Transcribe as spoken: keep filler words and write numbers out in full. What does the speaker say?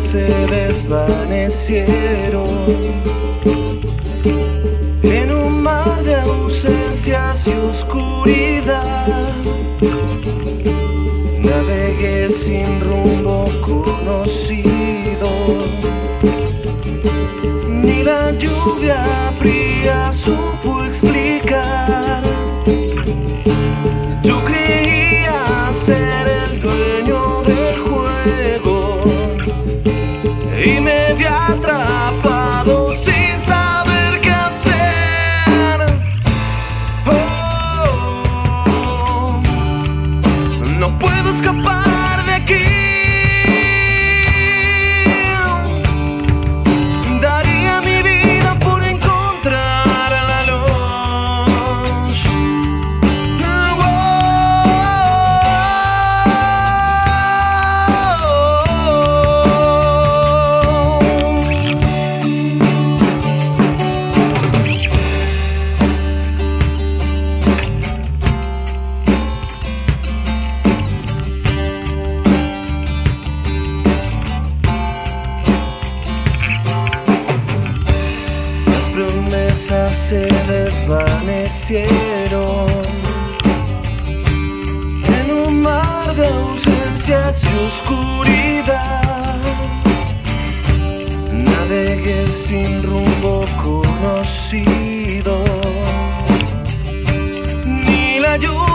se desvanecieron en un mar de ausencias y oscuridad. Navegué sin rumbo conocido, ni la lluvia fría supo explicar. Yo creía ser el dueño del juego y me vi atrapado sin saber qué hacer. Oh, no puedo escapar de aquí. Daría mi vida por encontrar la luz. Las promesas se desvanecieron en un mar de ausencias y oscuridad. Navegué sin rumbo conocido, ni la lluvia